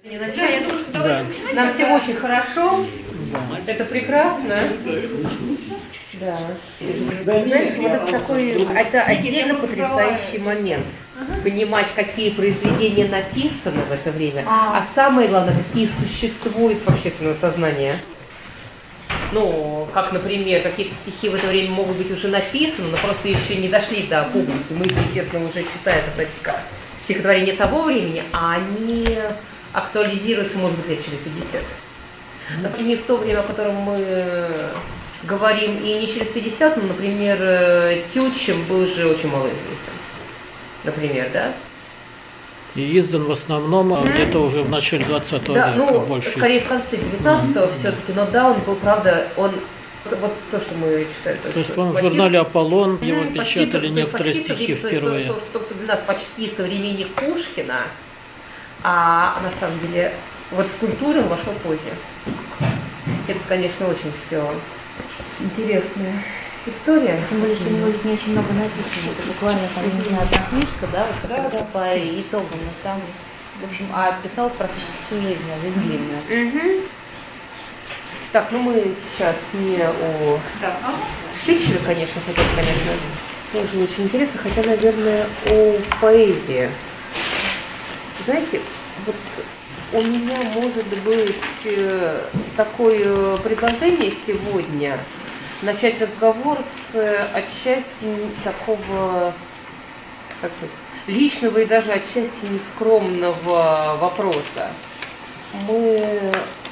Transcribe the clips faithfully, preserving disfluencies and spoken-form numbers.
Я думаю, что да. Нам всем очень хорошо. Да. Это прекрасно. Да. Знаешь, вот это такой, это отдельно потрясающий момент. Понимать, какие произведения написаны в это время, а самое главное, какие существуют в общественном сознании. Ну, как, например, какие-то стихи в это время могут быть уже написаны, но просто еще не дошли до публики. Мы, естественно, уже читаем это стихотворение того времени, а они актуализируются, может быть, лет через пятьдесят. Mm-hmm. Не в то время, о котором мы говорим, и не через пятьдесят, но, например, Тютчев был же очень малоизвестен. Например, да? И издан в основном mm-hmm. где-то уже в начале двадцатого да, века. Ну, больше. Скорее в конце девятнадцатого mm-hmm. все-таки, но да, он был, правда, он вот то, что мы читали. То, то есть, по-моему, в журнале «Аполлон» mm-hmm. его почти, печатали некоторые почти, стихи то, впервые. То, то, то, то для нас почти современник Пушкина, а на самом деле вот в культуру он вошел позже. Это, конечно, очень все интересная история. Тем более, что у него ведь не очень много написано. Это буквально там, не знаю, одна книжка, да, вот да, да, по итогам. Но там, в общем, а писалась практически всю жизнь, а жизнь длинная. Угу. Так, ну мы сейчас не о Тютчеве, конечно, хотя, конечно, тоже очень интересно, хотя, наверное, о поэзии. Знаете, вот у меня может быть такое предложение сегодня начать разговор с отчасти такого, как сказать, личного и даже отчасти нескромного вопроса. Мы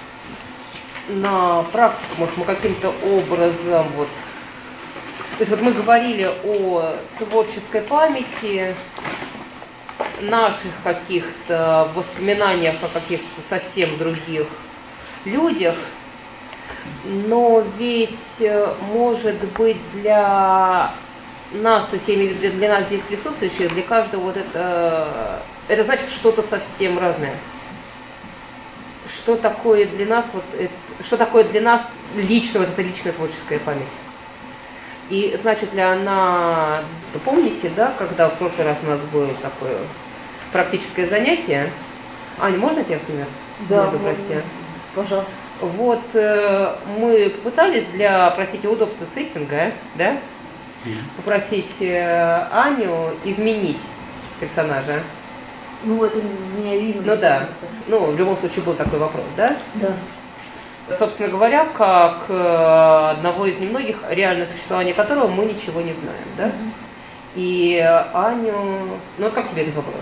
на практику, может, мы каким-то образом вот, то есть вот мы говорили о творческой памяти, наших каких-то воспоминаниях о каких-то совсем других людях, но ведь, может быть, для нас, то есть я имею в виду для нас здесь присутствующих, для каждого вот это, это значит что-то совсем разное. Что такое для нас, вот, это, что такое для нас лично, вот эта личная творческая память? И значит ли она, вы помните, да, когда в прошлый раз у нас было такое практическое занятие? Аня, можно тебя, например? Да, Буду, прости. Пожалуйста. Вот э, мы попытались для, простите, удобства сеттинга, да, попросить э, Аню изменить персонажа. Ну, это меня видно. Ну да, ну в любом случае был такой вопрос, да? Да. Собственно говоря, как э, одного из немногих, реальное существование которого мы ничего не знаем, да? Mm-hmm. И Аню, ну вот как тебе этот вопрос?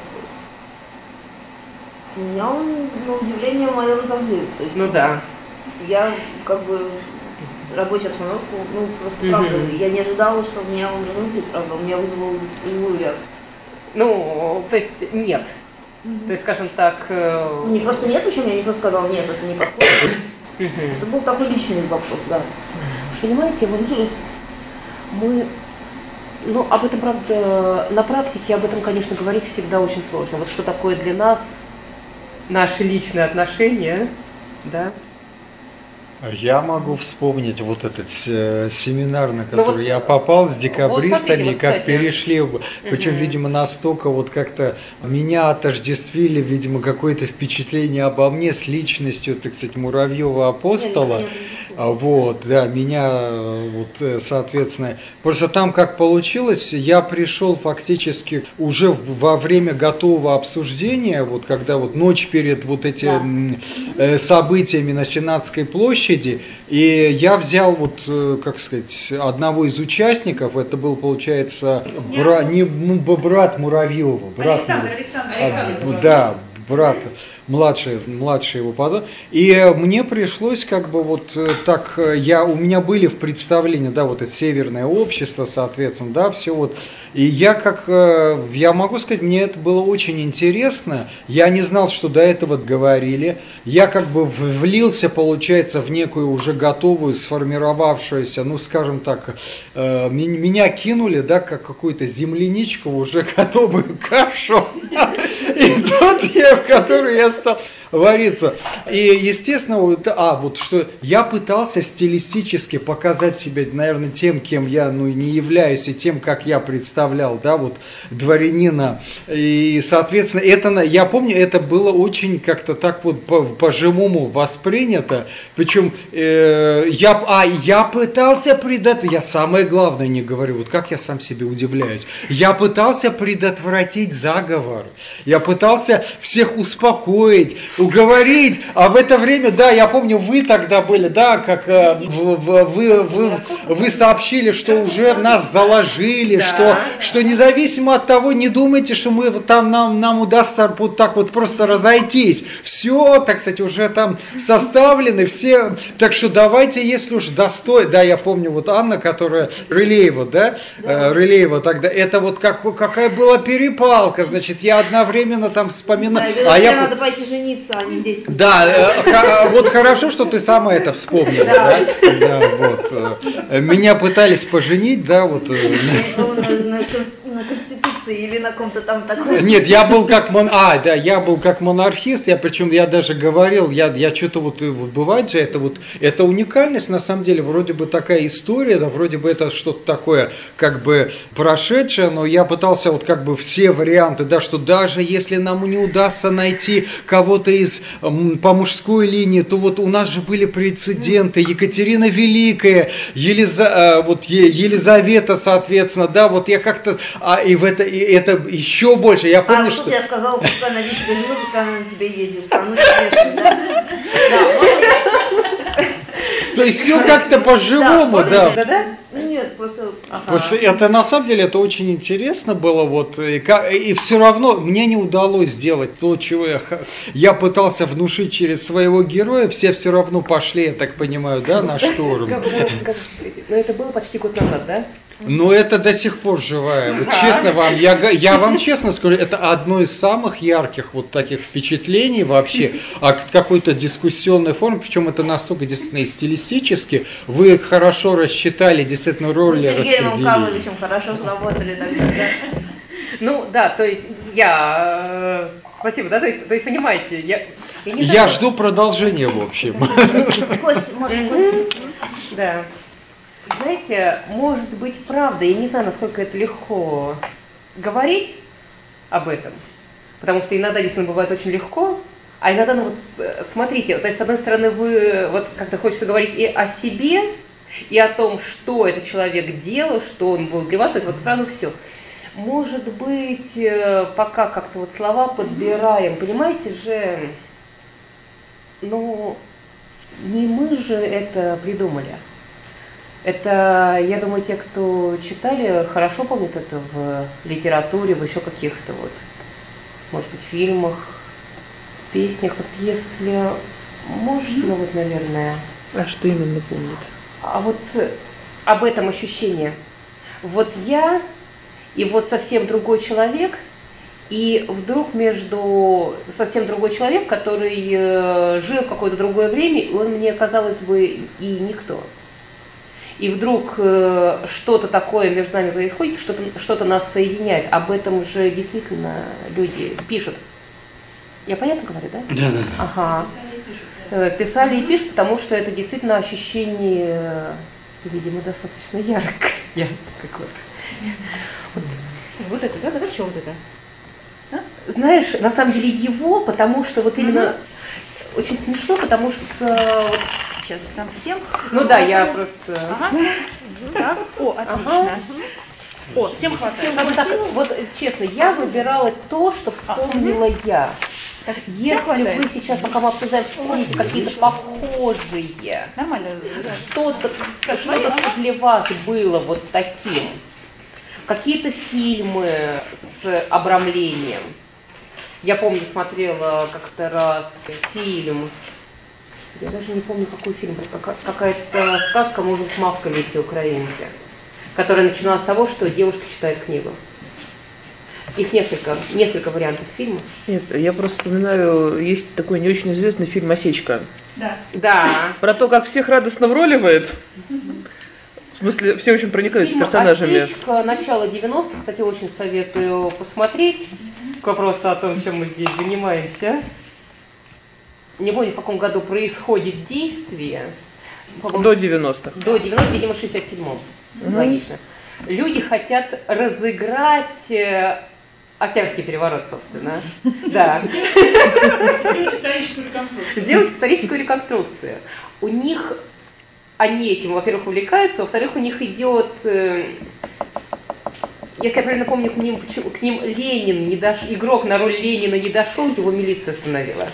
Меня он, на удивление мое, разозлил. То есть, ну да. Я как бы рабочую обстановку, ну просто правда, mm-hmm. я не ожидала, что меня он разозлит, правда, у меня вызвал живую реакцию. Ну, то есть нет. Mm-hmm. То есть, скажем так... Э... Не просто нет, причем я не просто сказала, нет, это не подходит. Mm-hmm. Это был такой личный вопрос, да. Понимаете, вот мы... Ну, об этом, правда, на практике об этом, конечно, говорить всегда очень сложно. Вот что такое для нас наши личные отношения, да? Я могу вспомнить вот этот семинар, на который ну, вот, я попал с декабристами, вот, смотрите, вот, как кстати. перешли, причем, угу. видимо, настолько вот как-то меня отождествили, видимо, какое-то впечатление обо мне с личностью, так сказать, Муравьева-апостола. Вот, да, меня, вот, соответственно, просто там как получилось, я пришел фактически уже во время готового обсуждения, вот когда вот ночь перед вот этими да. событиями на Сенатской площади, и я взял вот, как сказать, одного из участников, это был, получается, бра, не, брат Муравьева, брат Александр, Александр, Александр, да, брат, младший, младший его потом. И мне пришлось как бы вот так, я, у меня были в представлении, да, вот это северное общество, соответственно, да, все вот. И я как, я могу сказать, мне это было очень интересно, я не знал, что до этого говорили, я как бы влился, получается, в некую уже готовую, сформировавшуюся, ну, скажем так, меня кинули, да, как какую-то земляничку, уже готовую кашу. И и тот я, в который я стал вариться. И, естественно, вот, а, вот что я пытался стилистически показать себя, наверное, тем, кем я, ну, не являюсь, и тем, как я представлял, да, вот, дворянина. И, соответственно, это, я помню, это было очень как-то так вот по-живому воспринято. Причем э, я, а, я пытался предотвратить, я самое главное не говорю, вот как я сам себе удивляюсь, я пытался предотвратить заговор, я пытался всех успокоить, уговорить, а в это время, да, я помню, вы тогда были, да, как э, в, в, вы, вы, вы сообщили, что уже нас заложили, да. что, что независимо от того, не думайте, что мы вот там нам, нам удастся вот так вот просто разойтись. Все, так сказать, уже там составлены, все, так что давайте, если уж достой, да, я помню, вот Анна, которая Рылеева, да, да. Э, Рылеева тогда, это вот как, какая была перепалка, значит, я одновременно там вспоминаю. Да, а я... надо пойти жениться, а не здесь. Да, э, вот хорошо, что ты сама это вспомнила, да, да, вот. Меня пытались поженить, да, вот. На Конституции или на ком-то там таком? Нет, я был как мон... а, да, я был как монархист, я причем я даже говорил, я, я что-то вот, вот бывает же, это вот, это уникальность на самом деле, вроде бы такая история, да, вроде бы это что-то такое, как бы прошедшее, но я пытался вот как бы все варианты, да, что даже если нам не удастся найти кого-то из по мужской линии, то вот у нас же были прецеденты, Екатерина Великая, Елиза... вот Елизавета, соответственно, да, вот я как-то А и в это, и это еще больше. Я помню, а, что... я сказала, пускай она здесь тебя жену, пускай она на тебя ездит, страну тебе, да? Да, то есть все как-то по-живому, да. Да, да? Нет, просто... Ага. Это на самом деле это очень интересно было, вот, и, и все равно мне не удалось сделать то, чего я, я пытался внушить через своего героя, все все равно пошли, я так понимаю, да, на штурм. Но это было почти год назад, да? Но это до сих пор живая. Вот честно вам, я, я вам честно скажу, это одно из самых ярких вот таких впечатлений вообще о какой-то дискуссионной форме, причем это настолько действительно и стилистически, вы хорошо рассчитали действительно роли распределения. Мы с Сергеем Карловичем хорошо сработали тогда, да? Ну да, то есть я... Спасибо, да, то есть, то есть понимаете, я... Я, не я жду продолжения, в общем. Кость, может, Кость? Да. Знаете, может быть, правда, я не знаю, насколько это легко говорить об этом, потому что иногда действительно бывает очень легко, а иногда, ну вот, смотрите, то есть, с одной стороны, вы, вот, как-то хочется говорить и о себе, и о том, что этот человек делал, что он был для вас, это вот сразу все. Может быть, пока как-то вот слова подбираем, понимаете же, ну, не мы же это придумали. Это, я думаю, те, кто читали, хорошо помнят это в литературе, в еще каких-то вот, может быть, фильмах, песнях. Вот если можно, вот, наверное. А что именно помнят? А вот об этом ощущении. Вот я и вот совсем другой человек, и вдруг между совсем другой человек, который э, жил в какое-то другое время, и он мне, казалось бы, и никто. И вдруг э, что-то такое между нами происходит, что-то, что-то нас соединяет. Об этом же действительно люди пишут. Я понятно говорю, да? Да, да. Ага. Э, писали и пишут, потому что это действительно ощущение, видимо, достаточно яркое. Как вот. Вот, вот это, да? Да, что вот это? А? Знаешь, на самом деле его, потому что вот именно mm-hmm. очень смешно, потому что... Сейчас там всем. Ну да, я просто... Ага. Так. О, отлично. Ага. О, всем хватает. Всем так, вот честно, я выбирала то, что вспомнила ага. я. Так, если вы сейчас, пока мы обсуждаем, вспомните какие-то похожие, нормально, что-то, что-то для вас было вот таким, какие-то фильмы с обрамлением. Я помню, смотрела как-то раз фильм, я даже не помню, какой фильм, какая-то сказка, может быть, «Мавка Леси Украинки», которая начиналась с того, что девушка читает книгу. Их несколько, несколько вариантов фильмов. Нет, я просто вспоминаю, есть такой не очень известный фильм «Осечка». Да. Да. Про то, как всех радостно вроливает. В смысле, все очень проникаются фильм персонажами. «Осечка», начало девяностых, кстати, очень советую посмотреть. к вопросу о том, чем мы здесь занимаемся. Не помню, в каком году происходит действие. До девяностых. До девяностых, видимо, в шестьдесят седьмом. Угу. Логично. Люди хотят разыграть э, Октябрьский переворот, собственно. Да. Сделать историческую реконструкцию. Сделать историческую реконструкцию. У них, они этим, во-первых, увлекаются, во-вторых, у них идет, э, если я правильно помню, к ним, к ним Ленин, не дош... игрок на роль Ленина не дошел, его милиция остановила.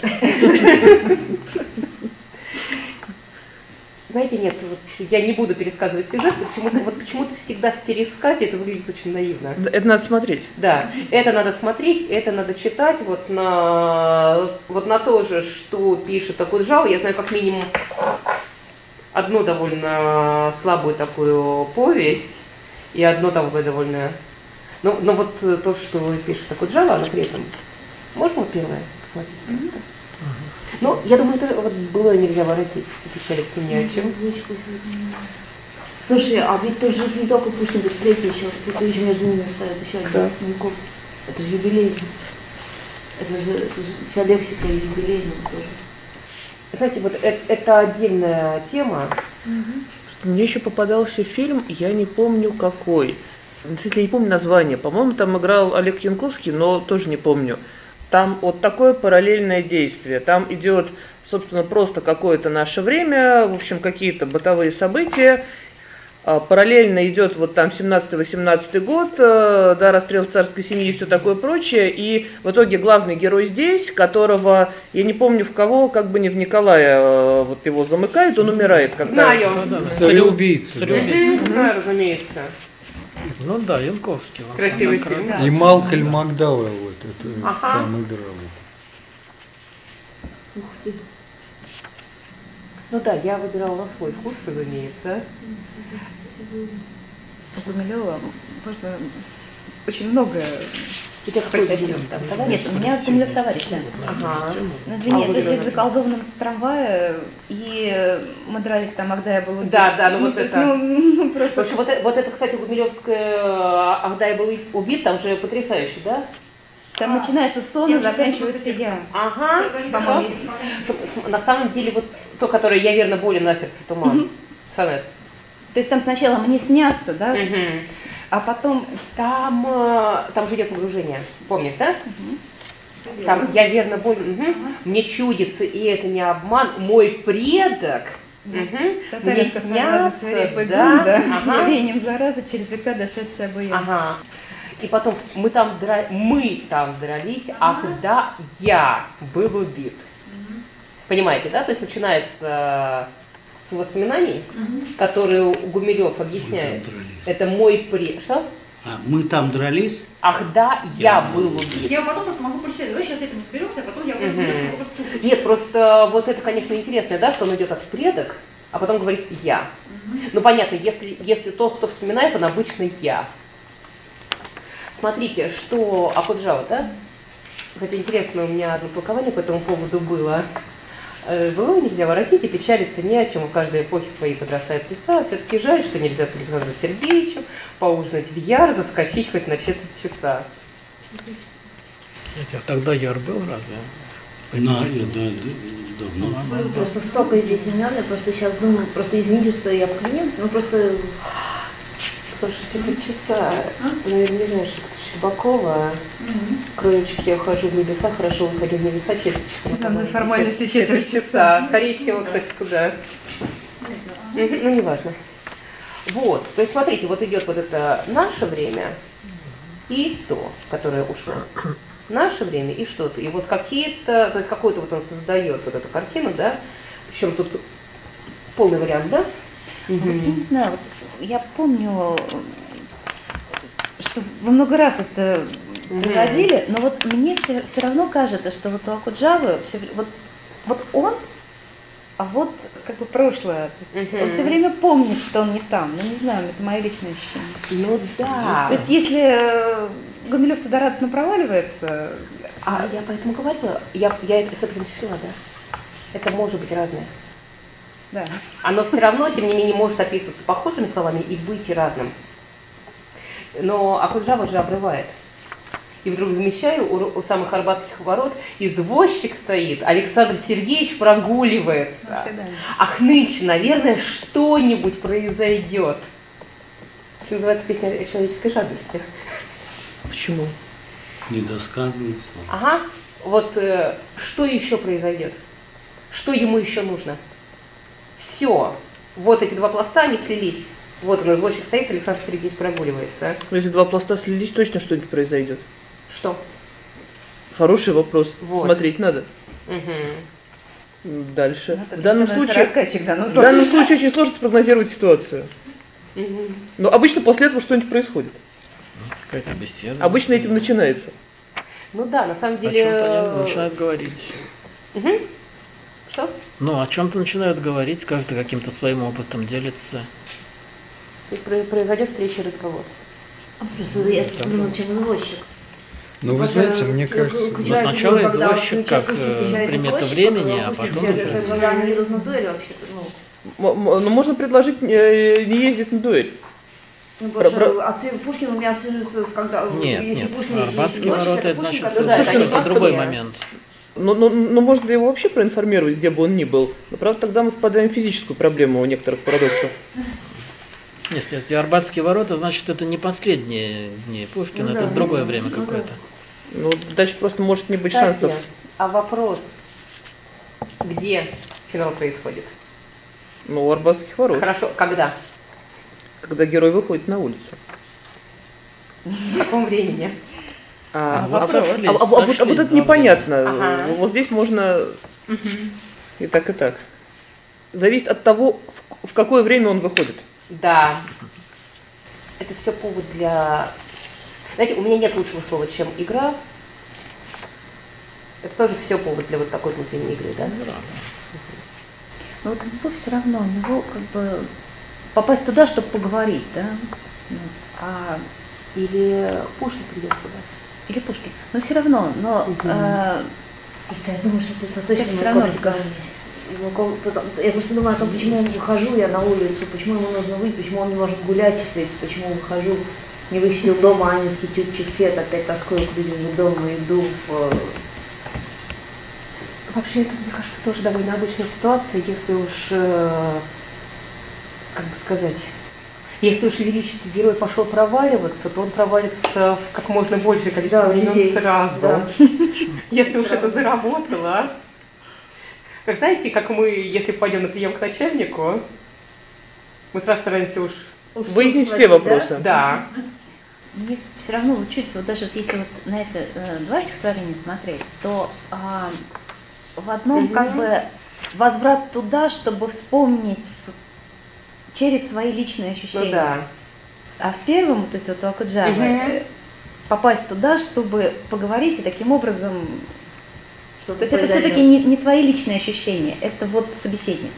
Знаете, нет, вот я не буду пересказывать сюжет, почему-то, вот почему-то всегда в пересказе это выглядит очень наивно. Это надо смотреть. Да, это надо смотреть, это надо читать, вот на, вот на то же, что пишет Акуджава. Я знаю как минимум одну довольно слабую такую повесть и одно такое довольно... Ну, но вот то, что пишет Акуджава, оно при этом... Можно вот первое посмотреть просто? Ну, я думаю, это вот было нельзя воротить, печалиться ни о чем. Слушай, а ведь тут же не только Пушкин, тут третий еще, тут еще между ними стоит еще один, Да. Маяковский. Это же юбилей. Это же, это же вся лексика из юбилейного тоже. Знаете, вот это, это отдельная тема. Мне еще попадался фильм, я не помню какой. Если я не помню название, по-моему, там играл Олег Янковский, но тоже не помню. Там вот такое параллельное действие. Там идет, собственно, просто какое-то наше время, в общем, какие-то бытовые события. Параллельно идет вот там семнадцатый-восемнадцатый год, да, расстрел царской семьи и все такое прочее. И в итоге главный герой здесь, которого, я не помню в кого, как бы не в Николая, вот его замыкает, он умирает. Когда... Знаю. Да, да, да. Цареубийца. да. Цареубийца. Знаю, разумеется. Ну да, Янковский. он Красивый там фильм. красивый. И Малкольм Макдауэлл вот это Ага. там играл. Ух ты. Ну да, я выбирала на свой вкус, разумеется. У Гумилева просто очень много. У тебя какой Притащил. фильм там? Товарищ? Нет, у меня Гумилев товарищ, да. Ага. Ну, А две нет, вы это же в говорите? заколдованном трамвае, и мы дрались там, когда я был убит. Да, да, ну вот то есть, это. ну, ну, Потому просто... что вот, э- вот это, кстати, Гумилевская, ах да, я был убит, там же потрясающе, да? Там начинается сон, Я и уже заканчивается помню, я. Ага. По-моему, есть. Чтоб с- На самом деле, вот то, которое «Я верно болен на сердце туман», сонет. То есть там сначала мне снятся, да, Мгм. а потом... Там, э, там же идет погружение, помнишь, да? Там «Я верно болен», мгм. «Мне чудится, и это не обман, мой предок». Мгм. Мне Татаринка согласна, снятся, свирепый да, гун, да, ага. явлением заразы, через века дошедшая обуян. Ага. И потом мы там, дра... мы там дрались, ах да, я был убит. Понимаете, да? То есть начинается с воспоминаний, которые Гумилев объясняет. Мы там дрались. Это мой предок. Что? А, мы там дрались. Ах да, я был убит. Я потом просто могу прочитать. Давай сейчас с этим разберемся, а потом я Мгм. возьму просто слушать. Нет, просто вот это, конечно, интересно, да, что он идет от предок, а потом говорит я. Ну понятно, если, если тот, кто вспоминает, он обычно я. Смотрите, что Акуджава, да? Кстати, интересно, у меня одно толкование по этому поводу было. Э, Было нельзя воротить и печалиться ни о чем. У каждой эпохи свои подрастают леса. Все-таки жаль, что нельзя с Александром Сергеевичем поужинать в Яр, заскочить хоть на четверть часа. Эти, а тогда Яр был разве? На, э, да, да, давно. Просто столько здесь имен, я просто сейчас думаю, просто извините, что я клиент, ну просто... Слушай, четверть часа, наверное, не знаешь, Щербакова, кролички, я ухожу в небеса, хорошо выходил в небеса, четверть часа. Основные формальности Четверть четверть часа. Скорее всего, кстати, сюда. Мгм, Ну, неважно. Вот, то есть, смотрите, вот идет вот это наше время и то, которое ушло. Наше время и что-то. И вот какие-то, то есть какой-то вот он создает вот эту картину, да, причем тут полный вариант, да? Вот я не знаю, вот я помню, что вы много раз это Мгм. приводили, но вот мне все, все равно кажется, что вот у Акуджавы все, вот, вот он, а вот как бы прошлое. То есть Мгм. он все время помнит, что он не там. Ну не знаю, это мое личное ощущение. Ну да. То есть если э, Гумилев туда радостно проваливается, А я поэтому говорила, я, я это с этим решила, да. Это может быть разное. да. Оно все равно, тем не менее, может описываться похожими словами и быть и разным. Но Акуджава же обрывает. И вдруг замечаю, у, у самых Арбатских ворот извозчик стоит, Александр Сергеевич прогуливается. Ах, нынче, наверное, что-нибудь произойдет. Что называется песня о человеческой жадности. Почему? Недосказанность. Ага. Вот э, что еще произойдет? Что ему еще нужно? Все. Вот эти два пласта, они слились. Вот он, извозчик стоит, Александр Сергеевич прогуливается. Если два пласта слились, точно что-нибудь произойдет. Что? Хороший вопрос. Вот. Смотреть надо. Угу. Дальше. Ну, в данном случае, рассказчик в данном в случае. данном случае очень сложно спрогнозировать ситуацию. Угу. Но обычно после этого что-нибудь происходит. Какая-то беседа. Обычно этим начинается. Ну да, на самом О деле... чем-то они начинают говорить. Угу. Что? Ну, о чем-то начинают говорить, как-то каким-то своим опытом делиться. То есть про- произойдет встреча и разговор. А просто я просто думала, зачем извозчик? Ну, вы Вот, знаете, э, мне к- кажется... к- Но к- сначала когда извозчик Ключевский как, э, приезжает примета извозчик, времени, когда а потом Ключевский уже- приезжает, когда они идут на дуэль вообще-то, ну. М- м- Но можно предложить э, не ездить на дуэль. Ну, Про- потому что про- ассоци- Пушкин у меня ассоциируется с когда... Нет, если нет. Пушкин, если Арбатские извозчик, ворота, это Пушкин, значит, когда- да, это это не немного другой простые. момент. Но, но, но можно ли его вообще проинформировать, где бы он ни был? Но правда, тогда мы впадаем в физическую проблему у некоторых парадоксов. Если это Арбатские ворота, значит, это не последние дни Пушкина, Ну это да, другое ну, время ну да. какое-то. Ну, дальше просто может не быть Кстати, шансов. а вопрос, где финал происходит? Ну, у Арбатских ворот, Хорошо, когда? когда герой выходит на улицу. В каком времени? А, А, вот, вот а- сошлись, а- а вот- а сошлись вот это два непонятно. Ага. Вот здесь можно и так, и так. Зависит от того, в, в какое время он выходит. Да. Это все повод для... Знаете, у меня нет лучшего слова, чем игра. Это тоже все повод для вот такой внутренней игры, да? Но вот его все равно, у него как бы попасть туда, чтобы поговорить, да? Ну, а Или Пушкин придет сюда. или Пушкин. Но все равно, но Мгм. э, Я думаю, что это точно точно всё равно равно разговор Я просто думаю о том, почему выхожу я на улицу, почему ему нужно выйти, почему он не может гулять здесь, почему выхожу, не высидел дома анинский тюк-чифет, опять тоскую к виду дома, иду в... Вообще, это, мне кажется, тоже довольно обычная ситуация, если уж, э, как бы сказать, если уж велический герой пошел проваливаться, то он провалится в как можно большее количество Да, времен людей. сразу. Да. Если уж это заработало. Как знаете, как мы, если пойдем на прием к начальнику, мы сразу стараемся уж... Уж Выяснить всё все спросить, да? вопросы. Да. Мне все равно учиться, вот даже вот если вот на эти э, два стихотворения смотреть, то а, в одном Мгм. как бы возврат туда, чтобы вспомнить с- через свои личные ощущения. Ну да. А в первом, то есть вот у Акуджавы, Мгм. э, попасть туда, чтобы поговорить и таким образом... Что-то То есть это произойдет. все-таки не, не твои личные ощущения, это вот собеседник.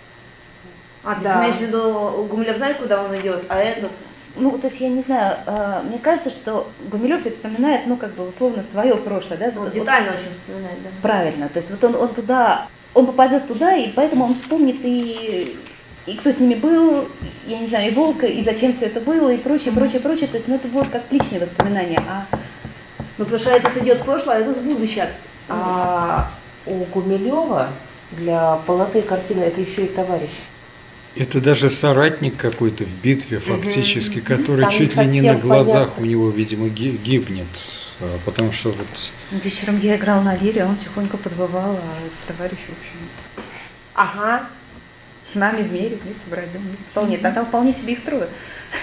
А, ты Да. имеешь в виду, Гумилев знает, куда он идет, а этот... Ну, то есть я не знаю, э, мне кажется, что Гумилев ведь вспоминает, ну, как бы условно свое прошлое, да? Он вот- детально очень вспоминает, да. Правильно, то есть вот он, он туда, он попадет туда, и поэтому он вспомнит и, и кто с ними был, я не знаю, и Волка, и зачем все это было, и прочее, прочее, прочее, то есть ну это вот как личные воспоминания, а Ну, потому что этот идет в прошлое, а этот в будущее. А у Гумилева для полноты картины это еще и товарищ. Это даже соратник какой-то в битве фактически, который Там чуть не ли не на совсем глазах понятно. у него, видимо, ги- гибнет. А, Потому что вот вечером я играл на лире, он тихонько подвывал, а товарищ, в общем, Ага. с нами в мире вместе бродил, вместе исполняет, а там вполне себе их трое.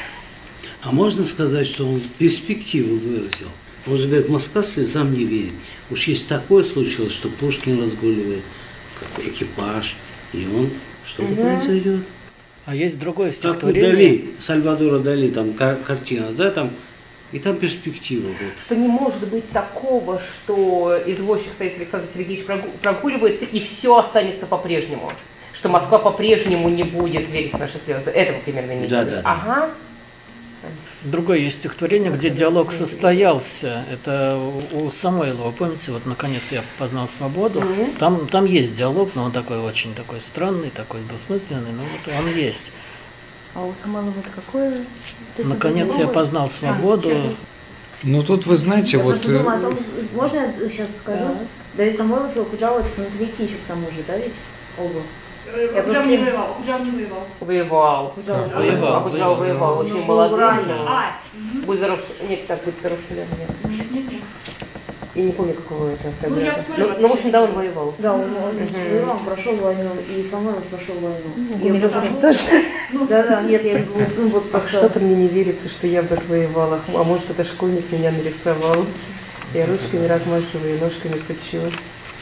А можно сказать, что он перспективу выразил? Он же говорит, Москва слезам не верит. Уж есть такое случилось, что Пушкин разгуливает, как экипаж, и он, что-то Мгм. произойдет. А есть другое Как у стихотворение. Дали, Сальвадора Дали, там ка- картина, да, там, и там перспектива. Вот. Что не может быть такого, что извозчик стоит Александр Сергеевич прогу- прогуливается и все останется по-прежнему. Что Москва по-прежнему не будет верить в наши слезы. Этого примерно имеете Да, в виду? да, да. Ага. Другое есть стихотворение, где диалог состоялся. Это у у Самойлова. Помните, вот наконец я познал свободу. Мгм. Там, там есть диалог, но он такой очень такой странный, такой двусмысленный, но вот он есть. А у Самойлова это какое? То есть Наконец это я другое? познал свободу. Ну тут вы знаете, Я вот... просто думаю о том, можно я сейчас скажу? Да. Давид Самойлов и Окуджава — это фронтовики еще к тому же, да ведь? Оба. Я Окуджава просто- не воевал, Окуджава не воевал. Воевал. Окуджава Да, воевал, Окуджава воевал. воевал, Ну, очень был молодым. ранен. но- А, мгм. Будь здоров, что- нет, так, будь здоров, что ли, нет. Нет, нет, нет. Я не помню, какого это Ну, я автографа. посмотрела, Ну, ну, в общем, да, он воевал. Да, он, он Мгм. воевал, он прошел войну, и Самойлов прошел войну. И Гумилев он- тоже. Да, да, нет, я вот, ну, вот Ах, просто... что-то мне не верится, что я вдруг воевала. А может, это школьник меня нарисовал. Я ручками размахиваю, ножками сучу.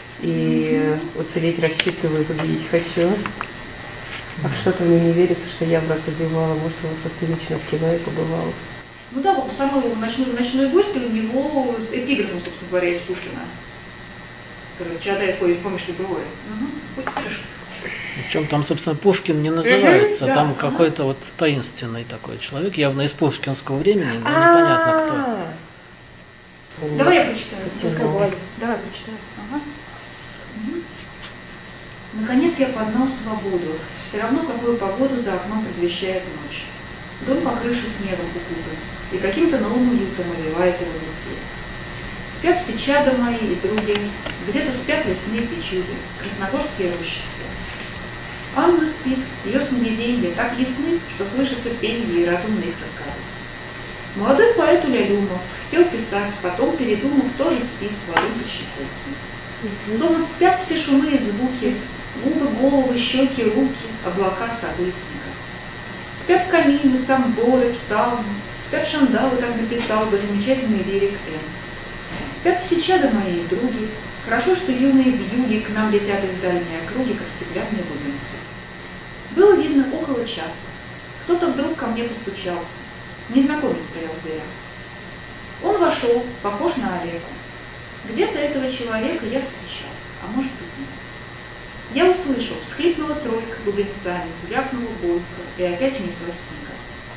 И уцелеть рассчитываю, победить хочу. Ах, что-то мне не верится, что я вдруг убивала. Может, он просто лично в кино и побывал. Ну да, вот самый ночной, ночной гость, у него с эпиграфом, собственно говоря, из Пушкина. Который «Чадай ходит, помнишь ли бывает». Угу. Причем там, собственно, Пушкин не называется, да, там ага. какой-то вот таинственный такой человек, явно из пушкинского времени, но непонятно кто. Давай я прочитаю. Потянула. Давай прочитаю. Ага. Мгм. Наконец я познал свободу. Все равно, какую погоду за окном предвещает ночь. Дом по крыше снегом укутан, и каким-то новым уютом овевает его детей. Спят все чада мои и други, где-то спят лесные печуги, красногорские рощи спят. Анна спит, ее сновиденья так ясны, что слышится пенье и разумно их рассказы. Молодой поэт Улялюмов сел писать, потом, передумав, тоже спит, воду под щекой. Дома спят все шумы и звуки, губы, головы, щеки, руки, облака, сады и снега. Спят камины, самборы, псалмы, спят шандалы, как написал бы замечательный лирик Н. Спят все чада мои и други. Хорошо, что юные вьюги к нам летят из дальней округи, как стеклянные бубенцы. Было видно около часа. Кто-то вдруг ко мне постучался. Незнакомец стоял в дверях. Он вошел, похож на Олега. Где-то этого человека я встречал, а может быть нет. Я услышал, всхлипнула тройка бубенцами, звякнула бойко, и опять унеслась снега.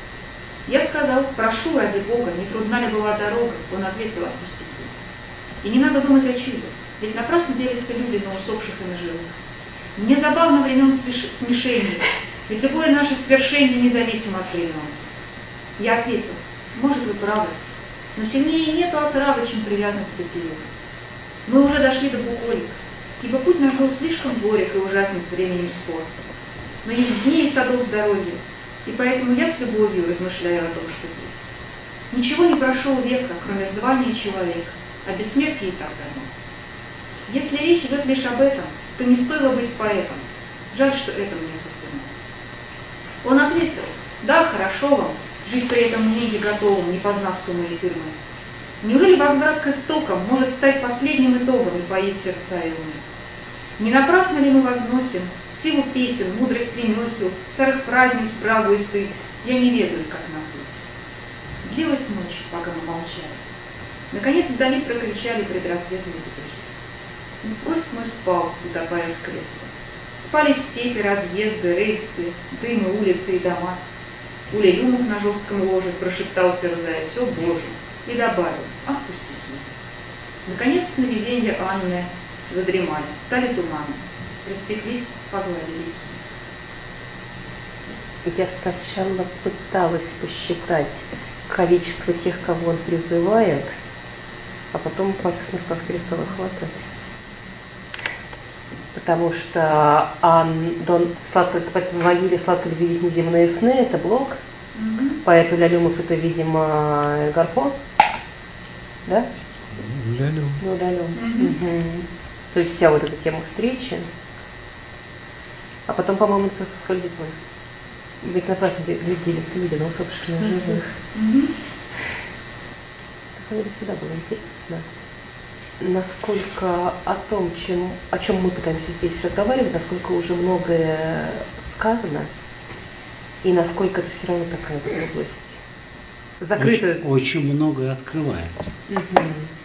Я сказал: прошу, ради Бога, не трудна ли была дорога? Он ответил: отпустите. И не надо думать о чуде, ведь напрасно делятся люди на усопших и на живых. Мне забавно времен смешения, ведь любое наше свершение независимо от времен. Я ответил: может, вы правы, но сильнее нету отравы, чем привязанность к бытию. Мы уже дошли до буколик, ибо путь наш был слишком горек и ужасен с временем спор. Но есть дни и садов здоровья, и поэтому я с любовью размышляю о том, что есть. Ничего не прошел века, кроме звания человека, а бессмертие и так дано. Если речь идет лишь об этом, то не стоило быть поэтом. Жаль, что это мне суждено. Он ответил: да, хорошо вам, жить при этом мне готовым, не познав суммы и тюрьмы. Неужели возврат к истокам может стать последним итогом и поить сердца и умы? Не напрасно ли мы возносим силу песен, мудрость ремесел, старых праздниц, браву и сыть? Я не ведаю, как нам быть. Длилась ночь, пока мы молчали. Наконец вдали прокричали предрассветные петухи. Гость мой спал, утопая в кресле. Спали степи, разъезды, рельсы, дым и улицы и дома. Улялюмов на жестком ложе прошептал, терзаясь: о Боже, и добавил: ах, пустяки. Наконец сновиденья Анны задремали, стали туманы, растеклись, погладили реки. Я сначала пыталась посчитать количество тех, кого он призывает, а потом пальцев на руках перестала хватать. Потому что Ан, Дон «Сладко спать в могиле, сладко ли видеть неземные сны» — это Блок. Mm-hmm. Поэт Улялюмов — это, видимо, Гарпо. Да? Улялюм. Ну, Улялюм. Mm-hmm. Угу. То есть вся вот эта тема встречи. А потом, по-моему, это просто скользит мой. Ведь напрасно делятся люди на усопших и на живых. Mm-hmm. На самом деле всегда было интересно, насколько о том, чем, о чем мы пытаемся здесь разговаривать, насколько уже многое сказано, и насколько это все равно такая область закрытая. Очень, очень многое открывается. Угу.